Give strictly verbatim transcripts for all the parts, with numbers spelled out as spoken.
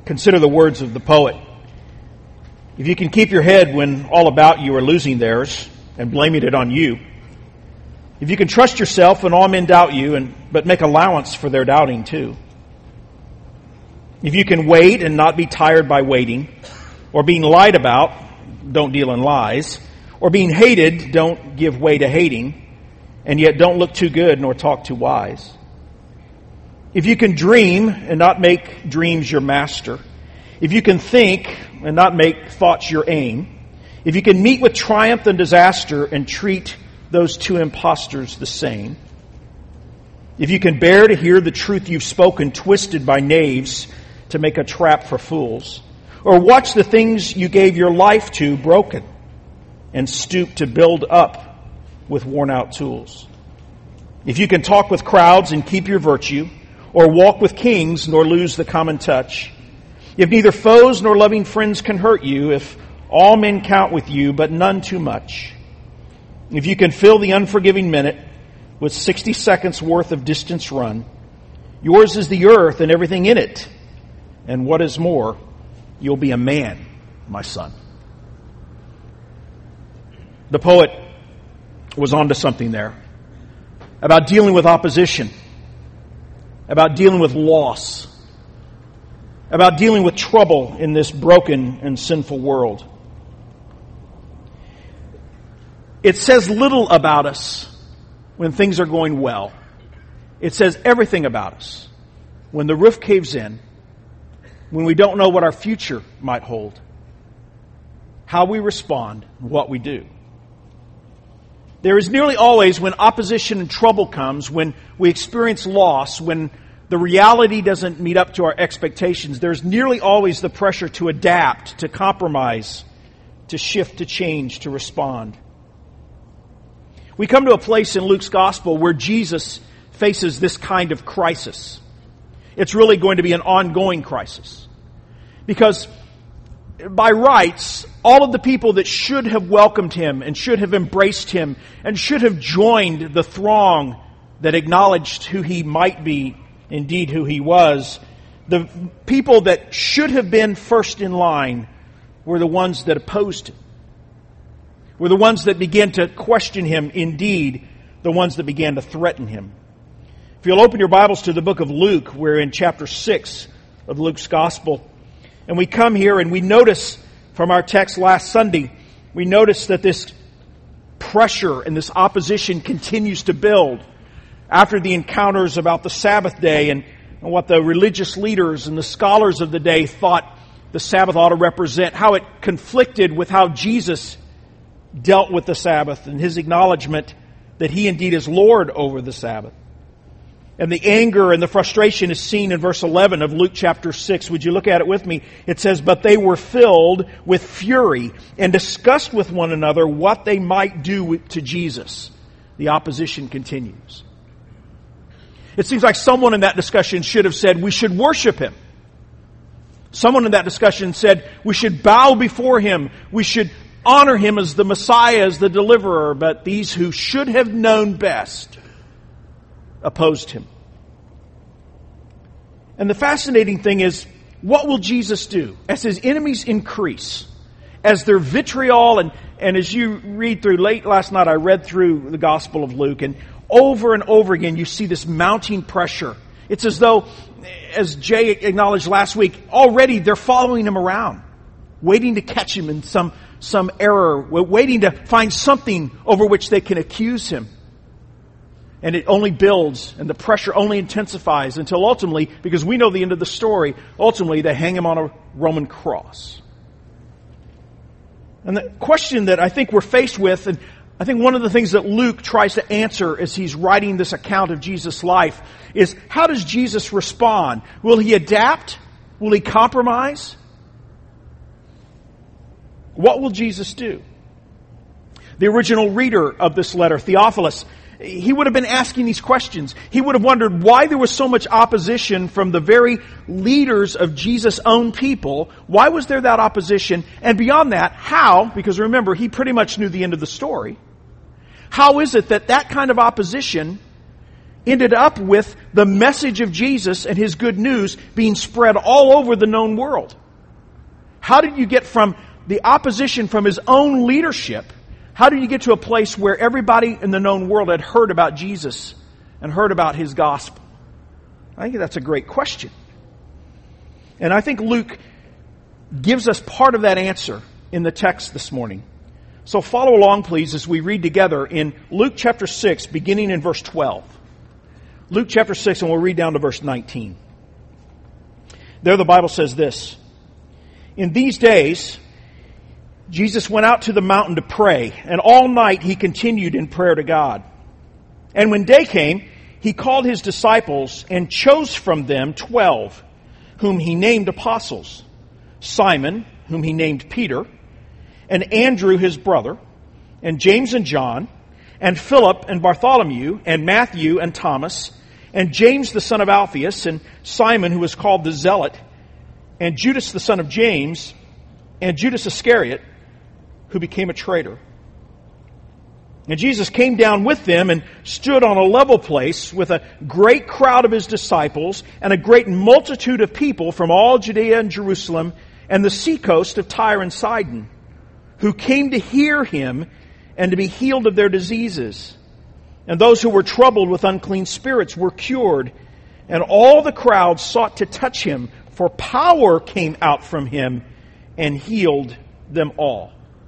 Consider the words of the poet. If you can keep your head when all about you are losing theirs and blaming it on you, if you can trust yourself when all men doubt you, and but make allowance for their doubting too, if you can wait and not be tired by waiting, or being lied about, don't deal in lies, or being hated, don't give way to hating, and yet don't look too good nor talk too wise. If you can dream and not make dreams your master, if you can think and not make thoughts your aim, if you can meet with triumph and disaster and treat those two impostors the same, if you can bear to hear the truth you've spoken twisted by knaves to make a trap for fools, or watch the things you gave your life to broken and stoop to build up with worn-out tools, if you can talk with crowds and keep your virtue, or walk with kings nor lose the common touch, if neither foes nor loving friends can hurt you, if all men count with you but none too much, if you can fill the unforgiving minute with sixty seconds worth of distance run, yours is the earth and everything in it, and what is more, you'll be a man, my son. The poet was onto something there about dealing with opposition, about dealing with loss, about dealing with trouble in this broken and sinful world. It says little about us when things are going well. It says everything about us when the roof caves in, when we don't know what our future might hold, how we respond, and what we do. There is nearly always, when opposition and trouble comes, when we experience loss, when the reality doesn't meet up to our expectations, there's nearly always the pressure to adapt, to compromise, to shift, to change, to respond. We come to a place in Luke's gospel where Jesus faces this kind of crisis. It's really going to be an ongoing crisis. Because by rights, all of the people that should have welcomed him and should have embraced him and should have joined the throng that acknowledged who he might be, indeed who he was, the people that should have been first in line were the ones that opposed him, were the ones that began to question him, indeed the ones that began to threaten him. If you'll open your Bibles to the book of Luke, we're in chapter six of Luke's gospel. And we come here and we notice from our text last Sunday, we notice that this pressure and this opposition continues to build after the encounters about the Sabbath day and, and what the religious leaders and the scholars of the day thought the Sabbath ought to represent, how it conflicted with how Jesus dealt with the Sabbath and his acknowledgement that he indeed is Lord over the Sabbath. And the anger and the frustration is seen in verse eleven of Luke chapter six. Would you look at it with me? It says, "But they were filled with fury and discussed with one another what they might do to Jesus." The opposition continues. It seems like someone in that discussion should have said, we should worship him. Someone in that discussion said, we should bow before him. We should honor him as the Messiah, as the deliverer. But these who should have known best opposed him. And the fascinating thing is, what will Jesus do as his enemies increase? As their vitriol, and, and as you read through, late last night I read through the Gospel of Luke, and over and over again you see this mounting pressure. It's as though, as Jay acknowledged last week, already they're following him around, waiting to catch him in some, some error, waiting to find something over which they can accuse him. And it only builds, and the pressure only intensifies until ultimately, because we know the end of the story, ultimately they hang him on a Roman cross. And the question that I think we're faced with, and I think one of the things that Luke tries to answer as he's writing this account of Jesus' life, is how does Jesus respond? Will he adapt? Will he compromise? What will Jesus do? The original reader of this letter, Theophilus, he would have been asking these questions. He would have wondered why there was so much opposition from the very leaders of Jesus' own people. Why was there that opposition? And beyond that, how? Because remember, he pretty much knew the end of the story. How is it that that kind of opposition ended up with the message of Jesus and His good news being spread all over the known world? How did you get from the opposition from His own leadership? How did you get to a place where everybody in the known world had heard about Jesus and heard about His gospel? I think that's a great question. And I think Luke gives us part of that answer in the text this morning. So follow along, please, as we read together in Luke chapter six, beginning in verse twelve. Luke chapter six, and we'll read down to verse nineteen. There the Bible says this: In these days, Jesus went out to the mountain to pray, and all night He continued in prayer to God. And when day came, He called His disciples and chose from them twelve, whom He named apostles: Simon, whom He named Peter, and Andrew his brother, and James and John, and Philip and Bartholomew, and Matthew and Thomas, and James the son of Alphaeus, and Simon who was called the Zealot, and Judas the son of James, and Judas Iscariot, who became a traitor. And Jesus came down with them and stood on a level place with a great crowd of His disciples and a great multitude of people from all Judea and Jerusalem and the seacoast of Tyre and Sidon, who came to hear Him and to be healed of their diseases. And those who were troubled with unclean spirits were cured. And all the crowd sought to touch Him, for power came out from Him and healed them all.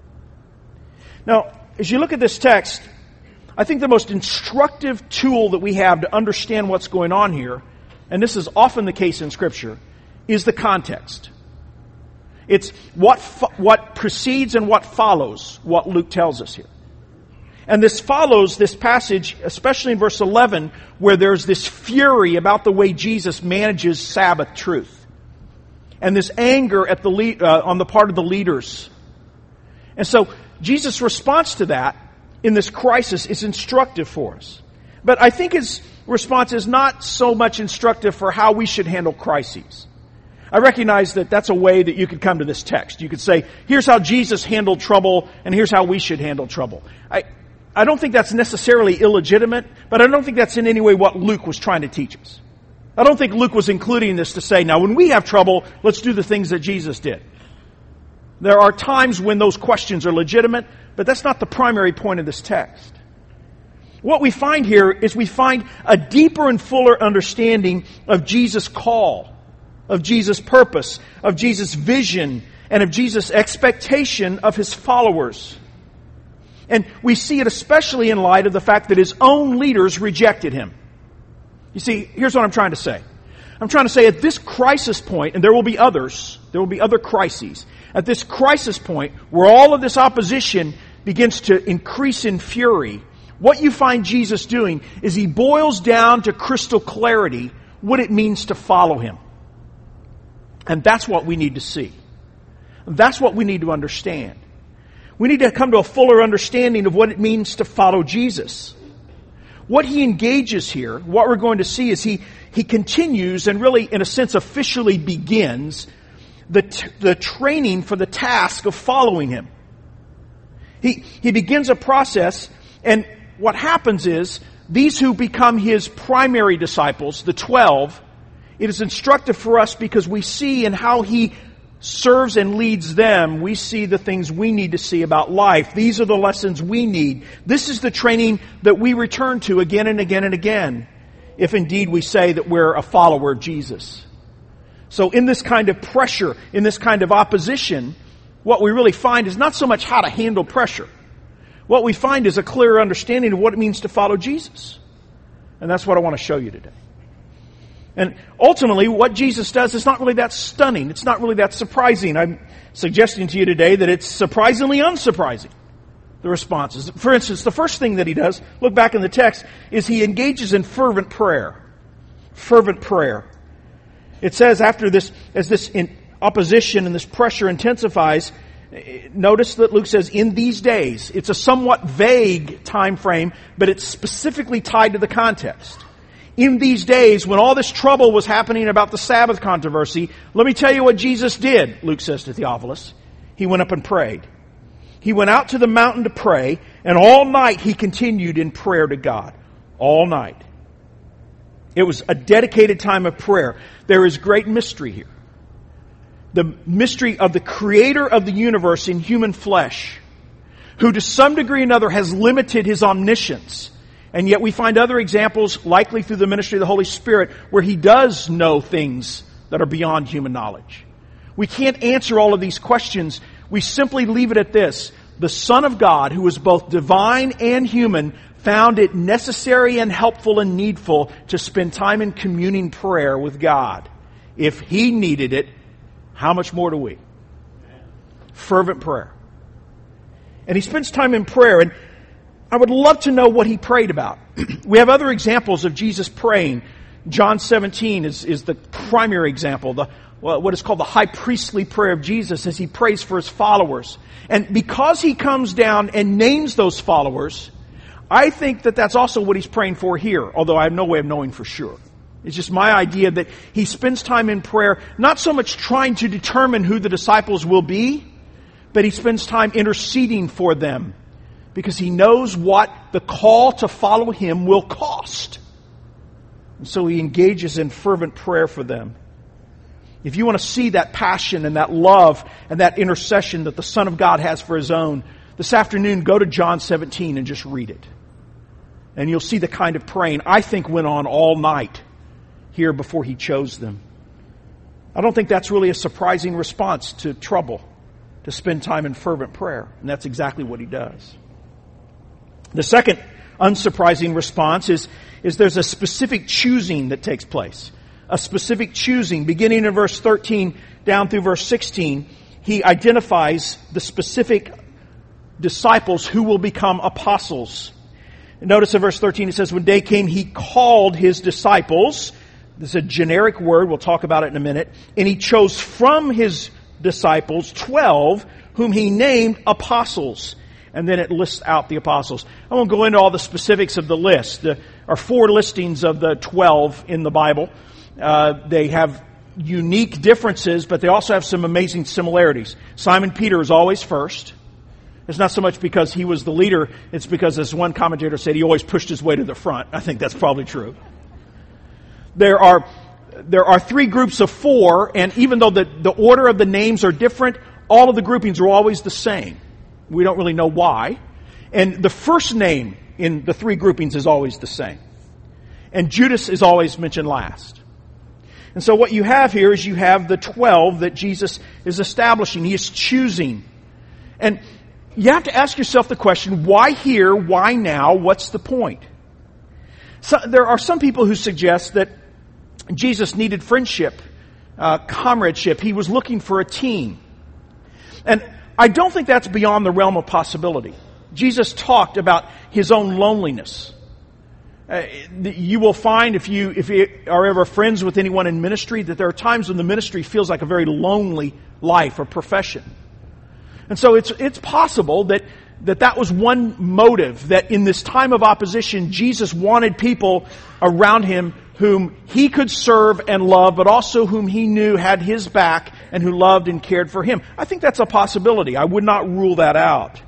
Now, as you look at this text, I think the most instructive tool that we have to understand what's going on here, and this is often the case in Scripture, is the context. It's what fo- what precedes and what follows what Luke tells us here. And this follows this passage, especially in verse eleven, where there's this fury about the way Jesus manages Sabbath truth. And this anger at the lead, uh, on the part of the leaders. And so Jesus' response to that in this crisis is instructive for us. But I think His response is not so much instructive for how we should handle crises. I recognize that that's a way that you could come to this text. You could say, here's how Jesus handled trouble, and here's how we should handle trouble. I, I don't think that's necessarily illegitimate, but I don't think that's in any way what Luke was trying to teach us. I don't think Luke was including this to say, now when we have trouble, let's do the things that Jesus did. There are times when those questions are legitimate, but that's not the primary point of this text. What we find here is we find a deeper and fuller understanding of Jesus' call, of Jesus' purpose, of Jesus' vision, and of Jesus' expectation of His followers. And we see it especially in light of the fact that His own leaders rejected Him. You see, here's what I'm trying to say. I'm trying to say at this crisis point, and there will be others, there will be other crises, at this crisis point where all of this opposition begins to increase in fury, what you find Jesus doing is He boils down to crystal clarity what it means to follow Him. And that's what we need to see. That's what we need to understand. We need to come to a fuller understanding of what it means to follow Jesus. What He engages here, what we're going to see is He, he continues and really, in a sense, officially begins the, t- the training for the task of following Him. He, he begins a process, and what happens is, these who become His primary disciples, the twelve, it is instructive for us because we see in how He serves and leads them, we see the things we need to see about life. These are the lessons we need. This is the training that we return to again and again and again, if indeed we say that we're a follower of Jesus. So in this kind of pressure, in this kind of opposition, what we really find is not so much how to handle pressure. What we find is a clearer understanding of what it means to follow Jesus. And that's what I want to show you today. And ultimately, what Jesus does is not really that stunning. It's not really that surprising. I'm suggesting to you today that it's surprisingly unsurprising, the responses. For instance, the first thing that He does, look back in the text, is He engages in fervent prayer. Fervent prayer. It says after this, as this in opposition and this pressure intensifies, notice that Luke says, in these days. It's a somewhat vague time frame, but it's specifically tied to the context. In these days, when all this trouble was happening about the Sabbath controversy, let me tell you what Jesus did, Luke says to Theophilus. He went up and prayed. He went out to the mountain to pray, and all night He continued in prayer to God. All night. It was a dedicated time of prayer. There is great mystery here. The mystery of the creator of the universe in human flesh, who to some degree or another has limited his omniscience. And yet we find other examples, likely through the ministry of the Holy Spirit, where he does know things that are beyond human knowledge. We can't answer all of these questions. We simply leave it at this. The Son of God, who was both divine and human, found it necessary and helpful and needful to spend time in communing prayer with God. If he needed it, how much more do we? Fervent prayer. And he spends time in prayer, and I would love to know what he prayed about. We have other examples of Jesus praying. John seventeen is, is the primary example, the what is called the high priestly prayer of Jesus as he prays for his followers. And because he comes down and names those followers, I think that that's also what he's praying for here, although I have no way of knowing for sure. It's just my idea that he spends time in prayer, not so much trying to determine who the disciples will be, but he spends time interceding for them because he knows what the call to follow him will cost. And so he engages in fervent prayer for them. If you want to see that passion and that love and that intercession that the Son of God has for his own, this afternoon go to John seventeen and just read it. And you'll see the kind of praying I think went on all night here before he chose them. I don't think that's really a surprising response to trouble, to spend time in fervent prayer. And that's exactly what he does. The second unsurprising response is, is there's a specific choosing that takes place. A specific choosing. Beginning in verse thirteen down through verse sixteen, he identifies the specific disciples who will become apostles. Notice in verse thirteen it says, when day came, he called his disciples. This is a generic word. We'll talk about it in a minute. And he chose from his disciples twelve, whom he named apostles. And then it lists out the apostles. I won't go into all the specifics of the list. There are four listings of the twelve in the Bible. Uh, they have unique differences, but they also have some amazing similarities. Simon Peter is always first. It's not so much because he was the leader. It's because, as one commentator said, he always pushed his way to the front. I think that's probably true. There are there are three groups of four, and even though the, the order of the names are different, all of the groupings are always the same. We don't really know why. And the first name in the three groupings is always the same. And Judas is always mentioned last. And so what you have here is you have the twelve that Jesus is establishing. He is choosing. And you have to ask yourself the question, why here? Why now? What's the point? So, there are some people who suggest that Jesus needed friendship, uh, comradeship. He was looking for a team. And I don't think that's beyond the realm of possibility. Jesus talked about his own loneliness. Uh, you will find if you if you are ever friends with anyone in ministry that there are times when the ministry feels like a very lonely life or profession. And so it's it's possible that that that was one motive, that in this time of opposition, Jesus wanted people around him whom he could serve and love, but also whom he knew had his back and who loved and cared for him. I think that's a possibility. I would not rule that out.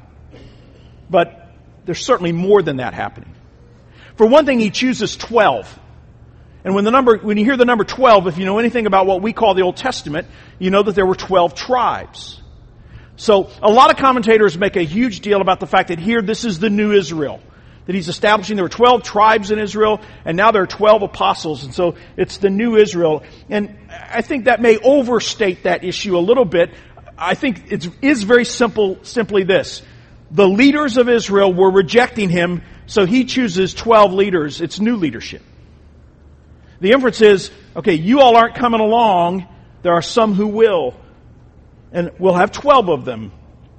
But there's certainly more than that happening. For one thing, he chooses twelve. And when the number, when you hear the number twelve, if you know anything about what we call the Old Testament, you know that there were twelve tribes. So a lot of commentators make a huge deal about the fact that here this is the new Israel. That he's establishing there were twelve tribes in Israel, and now there are twelve apostles, and so it's the new Israel. And I think that may overstate that issue a little bit. I think it is very simple, simply this. The leaders of Israel were rejecting him, so he chooses twelve leaders. It's new leadership. The inference is, okay, you all aren't coming along. There are some who will. And we'll have twelve of them.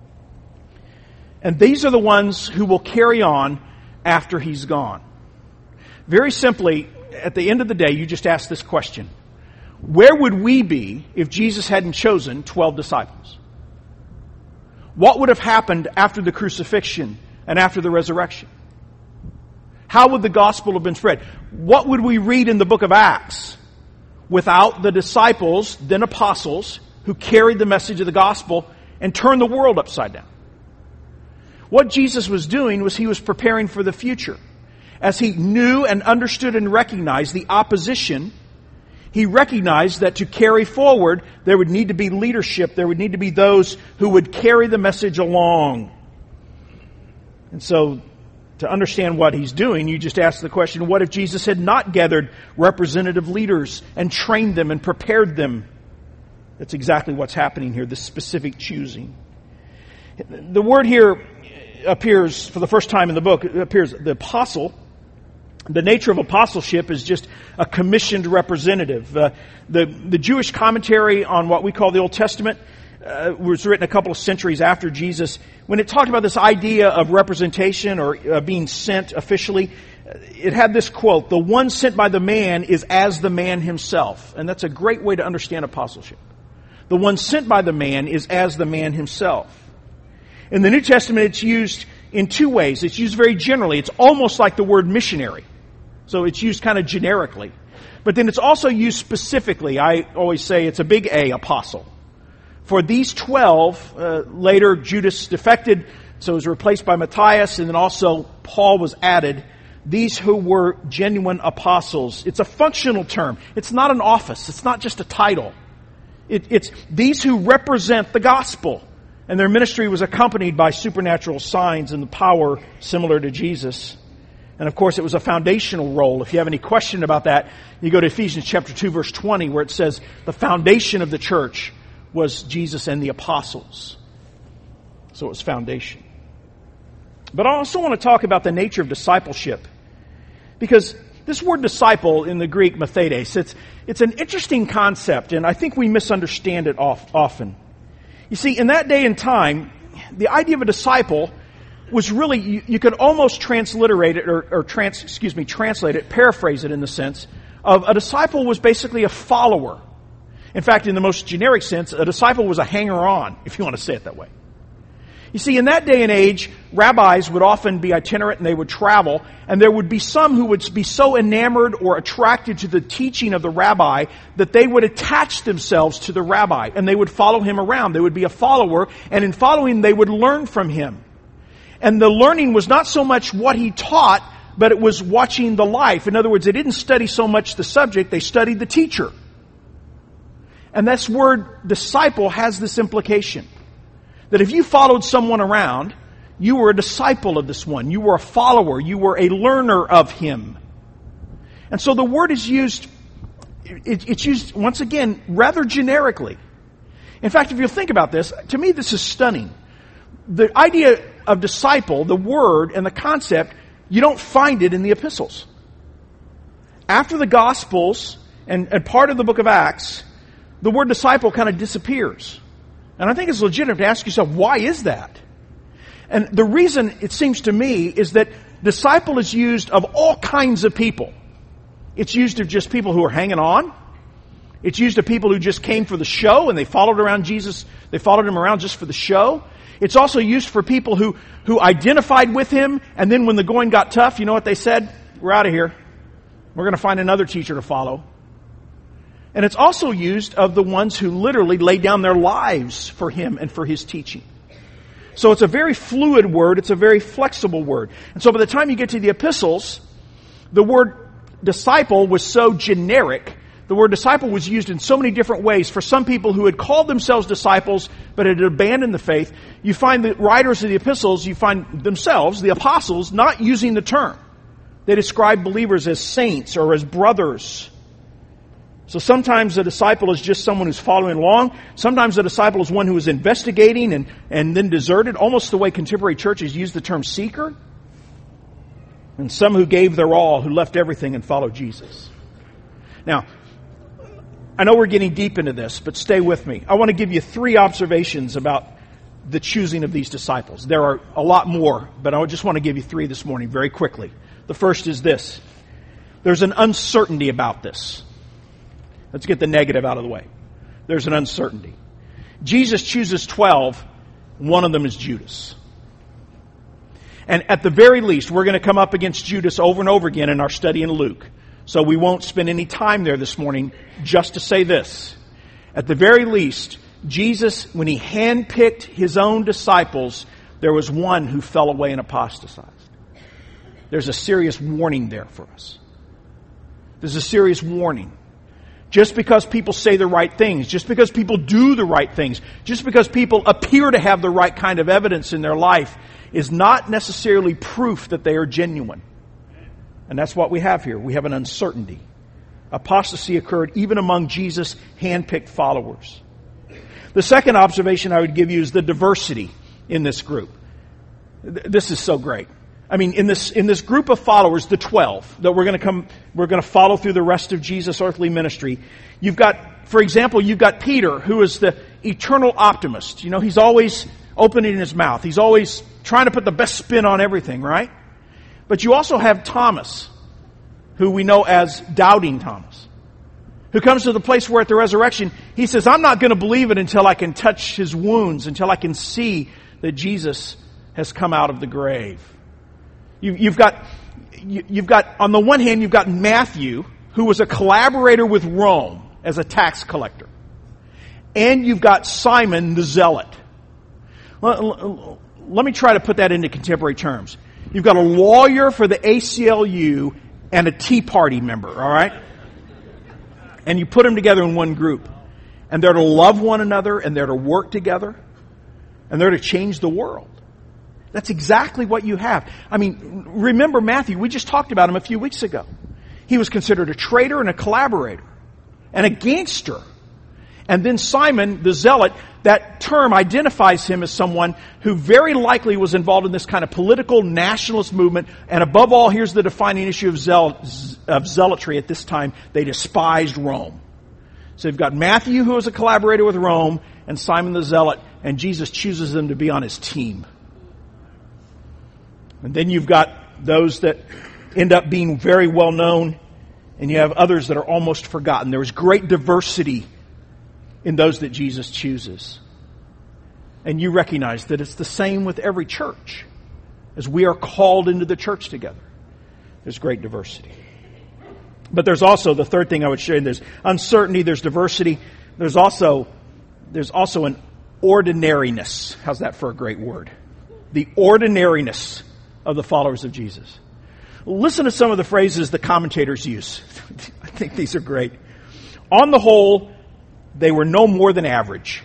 And these are the ones who will carry on after he's gone. Very simply, at the end of the day, you just ask this question. Where would we be if Jesus hadn't chosen twelve disciples? What would have happened after the crucifixion and after the resurrection? How would the gospel have been spread? What would we read in the book of Acts without the disciples, then apostles, who carried the message of the gospel and turned the world upside down? What Jesus was doing was he was preparing for the future. As he knew and understood and recognized the opposition, he recognized that to carry forward, there would need to be leadership. There would need to be those who would carry the message along. And so, to understand what he's doing, you just ask the question, what if Jesus had not gathered representative leaders and trained them and prepared them? That's exactly what's happening here, this specific choosing. The word here appears for the first time in the book. It appears the apostle. The nature of apostleship is just a commissioned representative. Uh, the, the Jewish commentary on what we call the Old Testament uh, was written a couple of centuries after Jesus. When it talked about this idea of representation or uh, being sent officially, it had this quote, "The one sent by the man is as the man himself." And that's a great way to understand apostleship. The one sent by the man is as the man himself. In the New Testament, it's used in two ways. It's used very generally. It's almost like the word missionary. So it's used kind of generically. But then it's also used specifically. I always say it's a big A, apostle. For these twelve, uh, later Judas defected, so it was replaced by Matthias, and then also Paul was added. These who were genuine apostles. It's a functional term. It's not an office. It's not just a title. It, it's these who represent the gospel. And their ministry was accompanied by supernatural signs and the power similar to Jesus. And of course, it was a foundational role. If you have any question about that, you go to Ephesians chapter two, verse twenty, where it says the foundation of the church was Jesus and the apostles. So it was foundation. But I also want to talk about the nature of discipleship. Because this word disciple in the Greek, mathetes, it's, it's an interesting concept, and I think we misunderstand it off, often. You see, in that day and time, the idea of a disciple was really, you, you could almost transliterate it, or, or trans, excuse me, translate it, paraphrase it in the sense of a disciple was basically a follower. In fact, in the most generic sense, a disciple was a hanger-on, if you want to say it that way. You see, in that day and age, rabbis would often be itinerant and they would travel, and there would be some who would be so enamored or attracted to the teaching of the rabbi that they would attach themselves to the rabbi and they would follow him around. They would be a follower, and in following they would learn from him. And the learning was not so much what he taught, but it was watching the life. In other words, they didn't study so much the subject, they studied the teacher. And this word disciple has this implication. That if you followed someone around, you were a disciple of this one. You were a follower. You were a learner of him. And so the word is used, it, it's used, once again, rather generically. In fact, if you think about this, to me this is stunning. The idea of disciple, the word and the concept, you don't find it in the epistles. After the Gospels and, and part of the book of Acts, the word disciple kind of disappears. And I think it's legitimate to ask yourself, why is that? And the reason, it seems to me, is that disciple is used of all kinds of people. It's used of just people who are hanging on. It's used of people who just came for the show and they followed around Jesus. They followed him around just for the show. It's also used for people who, who identified with him, and then when the going got tough, you know what they said? We're out of here. We're going to find another teacher to follow. And it's also used of the ones who literally laid down their lives for him and for his teaching. So it's a very fluid word. It's a very flexible word. And so by the time you get to the epistles, the word disciple was so generic. The word disciple was used in so many different ways. For some people who had called themselves disciples but had abandoned the faith, you find the writers of the epistles, you find themselves, the apostles, not using the term. They describe believers as saints or as brothers. So sometimes a disciple is just someone who's following along. Sometimes a disciple is one who is investigating and, and then deserted, almost the way contemporary churches use the term seeker. And some who gave their all, who left everything and followed Jesus. Now, I know we're getting deep into this, but stay with me. I want to give you three observations about the choosing of these disciples. There are a lot more, but I just want to give you three this morning very quickly. The first is this. There's an uncertainty about this. Let's get the negative out of the way. There's an uncertainty. Jesus chooses twelve. One of them is Judas. And at the very least, we're going to come up against Judas over and over again in our study in Luke. So we won't spend any time there this morning just to say this. At the very least, Jesus, when he handpicked his own disciples, there was one who fell away and apostatized. there's a serious warning there for us. There's a serious warning. Just because people say the right things, just because people do the right things, just because people appear to have the right kind of evidence in their life is not necessarily proof that they are genuine. And that's what we have here. We have an uncertainty. Apostasy occurred even among Jesus' handpicked followers. The second observation I would give you is the diversity in this group. This is so great. I mean, in this in this group of followers, the twelve that we're going to come, we're going to follow through the rest of Jesus' earthly ministry. You've got, for example, you've got Peter, who is the eternal optimist. You know, he's always opening his mouth. He's always trying to put the best spin on everything, right? But you also have Thomas, who we know as Doubting Thomas, who comes to the place where at the resurrection, he says, I'm not going to believe it until I can touch his wounds, until I can see that Jesus has come out of the grave. You, you've got, you, you've got, on the one hand, you've got Matthew, who was a collaborator with Rome as a tax collector. And you've got Simon the Zealot. Let, let me try to put that into contemporary terms. You've got a lawyer for the A C L U and a Tea Party member, all right? And you put them together in one group. And they're to love one another, and they're to work together, and they're to change the world. That's exactly what you have. I mean, remember Matthew, we just talked about him a few weeks ago. He was considered a traitor and a collaborator and a gangster. And then Simon, the Zealot, that term identifies him as someone who very likely was involved in this kind of political nationalist movement. And above all, here's the defining issue of, zeal- of zealotry at this time. They despised Rome. So you've got Matthew, who was a collaborator with Rome, and Simon the Zealot, and Jesus chooses them to be on his team. And then you've got those that end up being very well known, and you have others that are almost forgotten. There is great diversity in those that Jesus chooses. And you recognize that it's the same with every church. As we are called into the church together, there's great diversity. But there's also, the third thing I would share, there's uncertainty, there's diversity, there's also, there's also an ordinariness. How's that for a great word? The ordinariness of the followers of Jesus. Listen to some of the phrases the commentators use. I think these are great. On the whole, they were no more than average.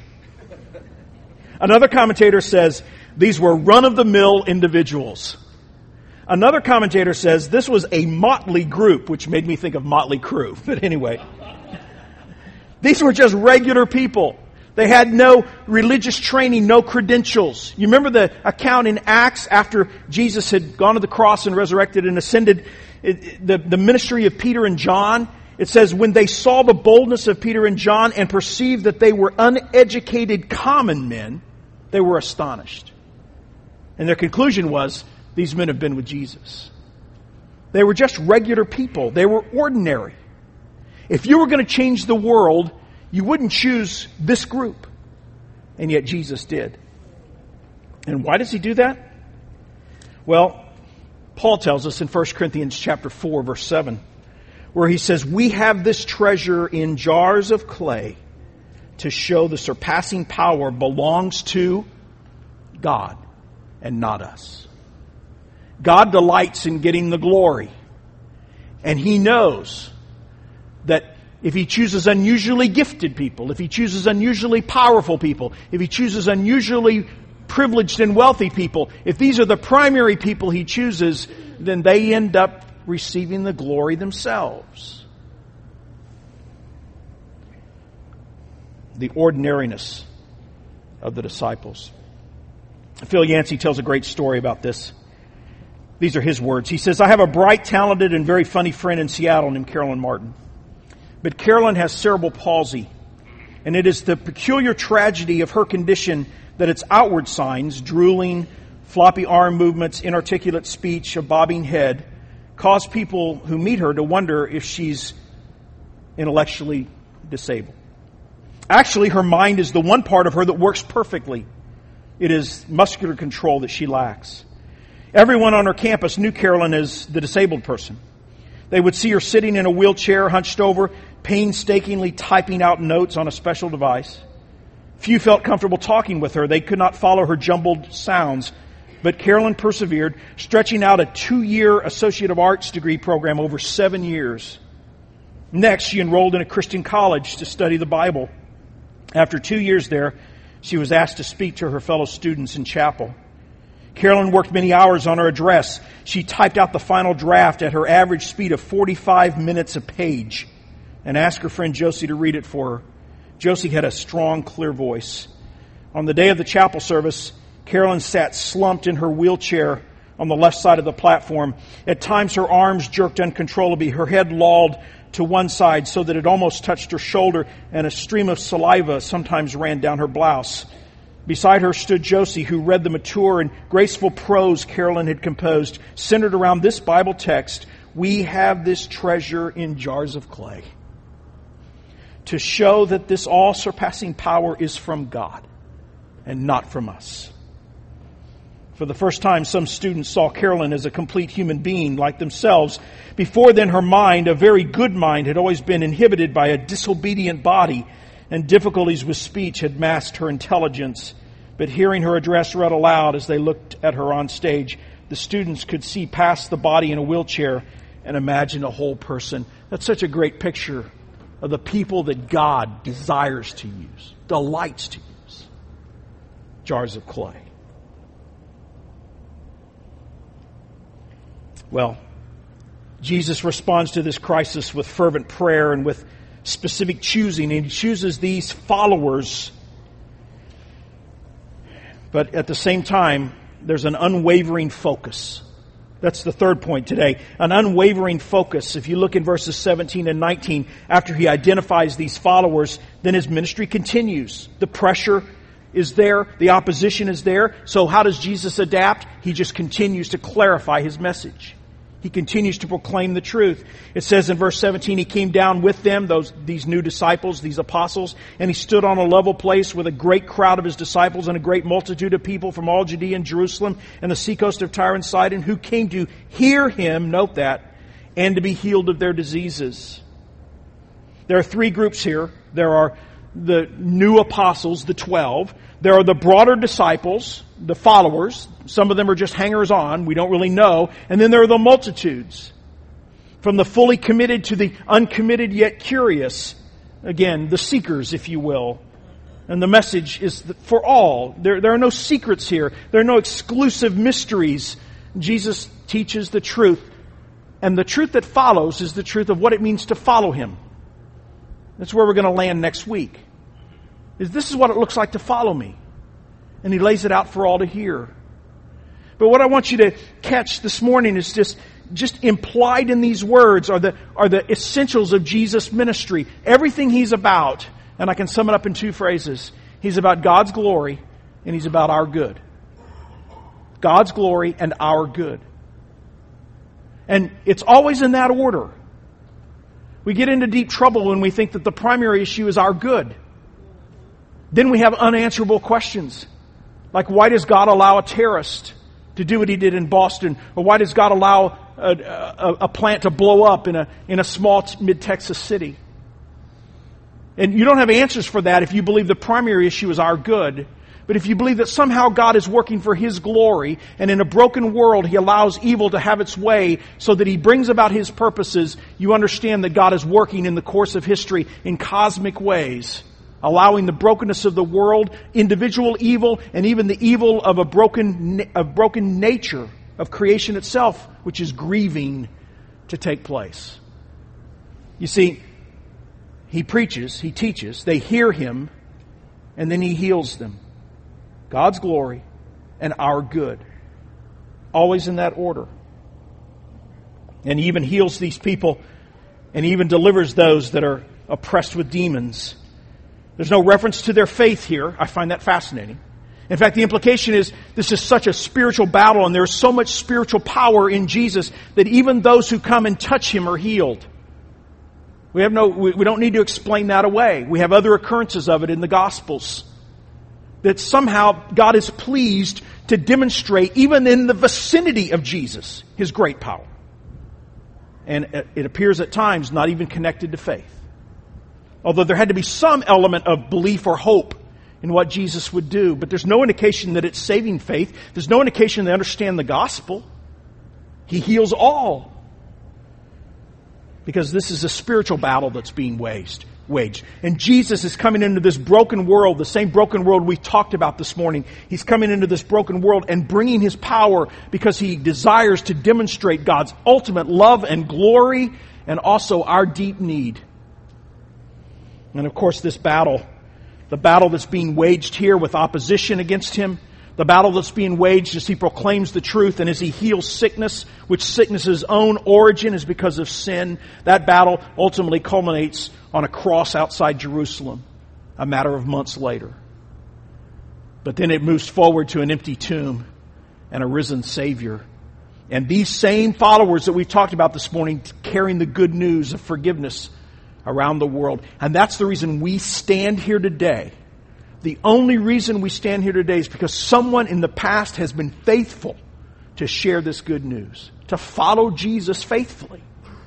Another commentator says, these were run-of-the-mill individuals. Another commentator says, this was a motley group, which made me think of Motley Crue. But anyway, these were just regular people. They had no religious training, no credentials. You remember the account in Acts after Jesus had gone to the cross and resurrected and ascended, it, the, the ministry of Peter and John? It says, when they saw the boldness of Peter and John and perceived that they were uneducated common men, they were astonished. And their conclusion was, these men have been with Jesus. They were just regular people. They were ordinary. If you were going to change the world, you wouldn't choose this group. And yet Jesus did. And why does he do that? Well, Paul tells us in First Corinthians chapter four, verse seven, where he says, we have this treasure in jars of clay to show the surpassing power belongs to God and not us. God delights in getting the glory. And he knows that if he chooses unusually gifted people, if he chooses unusually powerful people, if he chooses unusually privileged and wealthy people, if these are the primary people he chooses, then they end up receiving the glory themselves. The ordinariness of the disciples. Phil Yancey tells a great story about this. These are his words. He says, I have a bright, talented, and very funny friend in Seattle named Carolyn Martin. But Carolyn has cerebral palsy, and it is the peculiar tragedy of her condition that its outward signs, drooling, floppy arm movements, inarticulate speech, a bobbing head, cause people who meet her to wonder if she's intellectually disabled. Actually, her mind is the one part of her that works perfectly. It is muscular control that she lacks. Everyone on her campus knew Carolyn as the disabled person. They would see her sitting in a wheelchair, hunched over, painstakingly typing out notes on a special device. Few felt comfortable talking with her. They could not follow her jumbled sounds. But Carolyn persevered, stretching out a two-year Associate of Arts degree program over seven years. Next, she enrolled in a Christian college to study the Bible. After two years there, she was asked to speak to her fellow students in chapel. Carolyn worked many hours on her address. She typed out the final draft at her average speed of forty-five minutes a page and asked her friend Josie to read it for her. Josie had a strong, clear voice. On the day of the chapel service, Carolyn sat slumped in her wheelchair on the left side of the platform. At times her arms jerked uncontrollably, her head lolled to one side so that it almost touched her shoulder, and a stream of saliva sometimes ran down her blouse. Beside her stood Josie, who read the mature and graceful prose Carolyn had composed, centered around this Bible text, "We have this treasure in jars of clay," to show that this all-surpassing power is from God and not from us. For the first time, some students saw Carolyn as a complete human being like themselves. Before then, her mind, a very good mind, had always been inhibited by a disobedient body, and difficulties with speech had masked her intelligence. But hearing her address read aloud as they looked at her on stage, the students could see past the body in a wheelchair and imagine a whole person. That's such a great picture of the people that God desires to use, delights to use. Jars of clay. Well, Jesus responds to this crisis with fervent prayer and with specific choosing. And He chooses these followers. But at the same time, there's an unwavering focus. That's the third point today. An unwavering focus. If you look in verses seventeen and nineteen, after He identifies these followers, then His ministry continues. The pressure is there. The opposition is there. So how does Jesus adapt? He just continues to clarify His message. He continues to proclaim the truth. It says in verse seventeen, He came down with them, those these new disciples, these apostles, and He stood on a level place with a great crowd of His disciples and a great multitude of people from all Judea and Jerusalem and the seacoast of Tyre and Sidon, who came to hear Him, note that, and to be healed of their diseases. There are three groups here. There are the new apostles, the twelve. There are the broader disciples, the followers. Some of them are just hangers-on. We don't really know. And then there are the multitudes. From the fully committed to the uncommitted yet curious. Again, the seekers, if you will. And the message is for all. There, there are no secrets here. There are no exclusive mysteries. Jesus teaches the truth. And the truth that follows is the truth of what it means to follow Him. That's where we're going to land next week. Is this is what it looks like to follow me. And He lays it out for all to hear. But what I want you to catch this morning is just, just implied in these words are the, are the essentials of Jesus' ministry. Everything He's about, and I can sum it up in two phrases. He's about God's glory and He's about our good. God's glory and our good. And it's always in that order. We get into deep trouble when we think that the primary issue is our good. Then we have unanswerable questions. Like, why does God allow a terrorist to do what he did in Boston? Or why does God allow a, a, a plant to blow up in a, in a small mid-Texas city? And you don't have answers for that if you believe the primary issue is our good. But if you believe that somehow God is working for His glory, and in a broken world He allows evil to have its way so that He brings about His purposes, you understand that God is working in the course of history in cosmic ways, allowing the brokenness of the world, individual evil, and even the evil of a broken, of broken nature of creation itself, which is grieving, to take place. You see, He preaches, He teaches, they hear Him, and then He heals them. God's glory and our good. Always in that order. And He even heals these people and He even delivers those that are oppressed with demons. There's no reference to their faith here. I find that fascinating. In fact, the implication is this is such a spiritual battle and there's so much spiritual power in Jesus that even those who come and touch Him are healed. We have no, we, we don't need to explain that away. We have other occurrences of it in the Gospels. That somehow God is pleased to demonstrate, even in the vicinity of Jesus, His great power. And it appears at times not even connected to faith. Although there had to be some element of belief or hope in what Jesus would do. But there's no indication that it's saving faith. There's no indication they understand the gospel. He heals all. Because this is a spiritual battle that's being waged. waged. And Jesus is coming into this broken world, the same broken world we talked about this morning. He's coming into this broken world and bringing His power because He desires to demonstrate God's ultimate love and glory and also our deep need. And of course this battle, the battle that's being waged here with opposition against Him, the battle that's being waged as He proclaims the truth and as He heals sickness, which sickness's own origin is because of sin. That battle ultimately culminates on a cross outside Jerusalem a matter of months later. But then it moves forward to an empty tomb and a risen Savior. And these same followers that we've talked about this morning carrying the good news of forgiveness around the world. And that's the reason we stand here today. The only reason we stand here today is because someone in the past has been faithful to share this good news, to follow Jesus faithfully.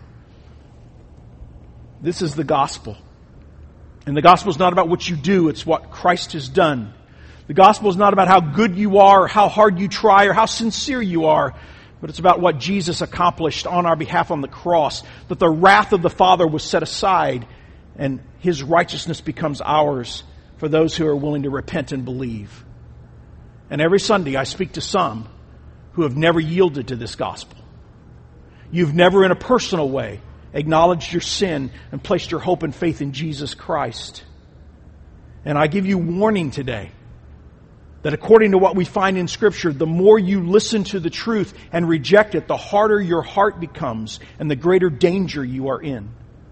This is the gospel. And the gospel is not about what you do, it's what Christ has done. The gospel is not about how good you are, or how hard you try, or how sincere you are, but it's about what Jesus accomplished on our behalf on the cross, that the wrath of the Father was set aside and His righteousness becomes ours for those who are willing to repent and believe. And every Sunday I speak to some who have never yielded to this gospel. You've never in a personal way acknowledged your sin and placed your hope and faith in Jesus Christ. And I give you warning today that according to what we find in Scripture, the more you listen to the truth and reject it, the harder your heart becomes and the greater danger you are in.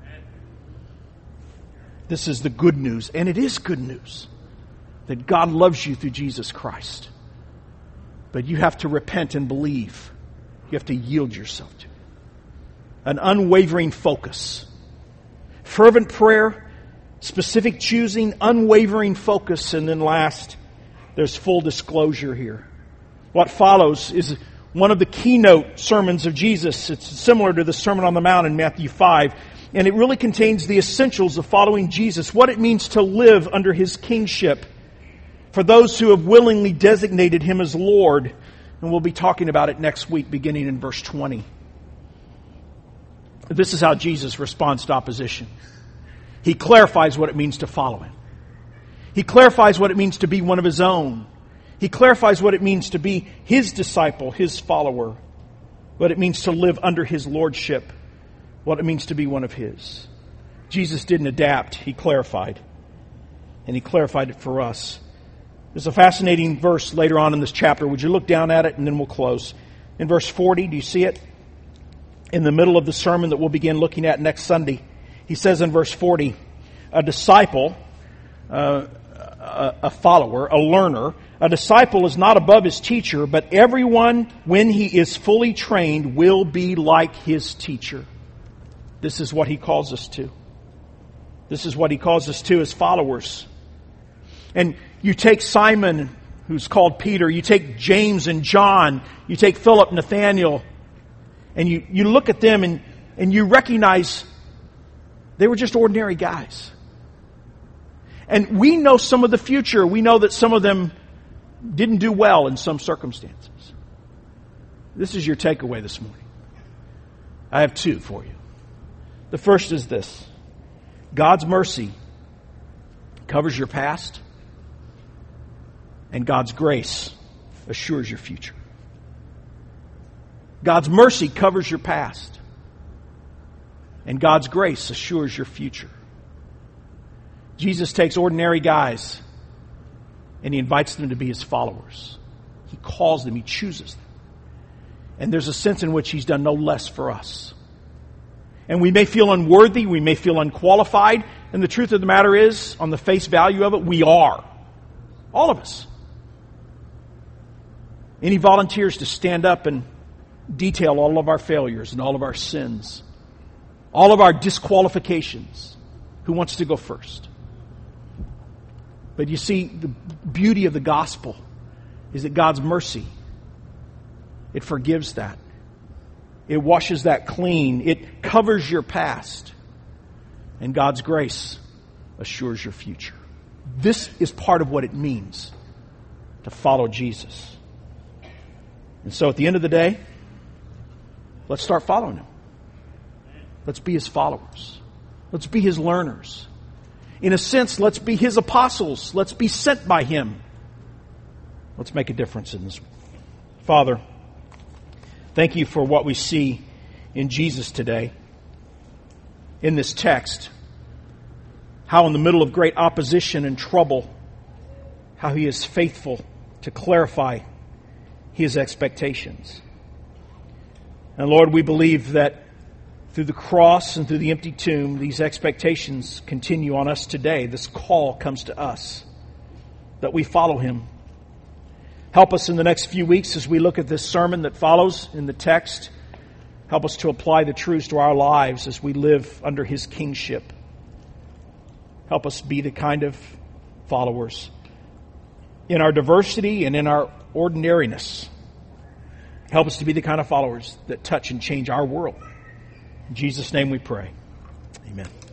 This is the good news, and it is good news, that God loves you through Jesus Christ. But you have to repent and believe. You have to yield yourself to it. An unwavering focus. Fervent prayer, specific choosing, unwavering focus, and then last, there's full disclosure here. What follows is one of the keynote sermons of Jesus. It's similar to the Sermon on the Mount in Matthew five. And it really contains the essentials of following Jesus, what it means to live under His kingship for those who have willingly designated Him as Lord. And we'll be talking about it next week, beginning in verse twenty. This is how Jesus responds to opposition. He clarifies what it means to follow Him. He clarifies what it means to be one of His own. He clarifies what it means to be His disciple, His follower. What it means to live under His lordship. What it means to be one of His. Jesus didn't adapt. He clarified. And He clarified it for us. There's a fascinating verse later on in this chapter. Would you look down at it and then we'll close. In verse forty, do you see it? In the middle of the sermon that we'll begin looking at next Sunday. He says in verse forty, a disciple, uh, a, a follower, a learner, a disciple is not above his teacher, but everyone, when he is fully trained, will be like his teacher. This is what He calls us to. This is what He calls us to as followers. And you take Simon, who's called Peter, you take James and John, you take Philip, Nathaniel, and you, you look at them and, and you recognize they were just ordinary guys. And we know some of the future. We know that some of them didn't do well in some circumstances. This is your takeaway this morning. I have two for you. The first is this. God's mercy covers your past, and God's grace assures your future. God's mercy covers your past, and God's grace assures your future. Jesus takes ordinary guys, and He invites them to be His followers. He calls them, He chooses them. And there's a sense in which He's done no less for us. And we may feel unworthy, we may feel unqualified, and the truth of the matter is, on the face value of it, we are. All of us. Any volunteers to stand up and detail all of our failures and all of our sins? All of our disqualifications? Who wants to go first? But you see, the beauty of the gospel is that God's mercy, it forgives that. It washes that clean. It covers your past. And God's grace assures your future. This is part of what it means to follow Jesus. And so at the end of the day, let's start following Him. Let's be His followers. Let's be His learners. In a sense, let's be His apostles. Let's be sent by Him. Let's make a difference in this. Father, thank You for what we see in Jesus today. In this text, how in the middle of great opposition and trouble, how He is faithful to clarify His expectations. And Lord, we believe that through the cross and through the empty tomb, these expectations continue on us today. This call comes to us that we follow Him. Help us in the next few weeks as we look at this sermon that follows in the text. Help us to apply the truths to our lives as we live under His kingship. Help us be the kind of followers in our diversity and in our ordinariness. Help us to be the kind of followers that touch and change our world. In Jesus' name we pray. Amen.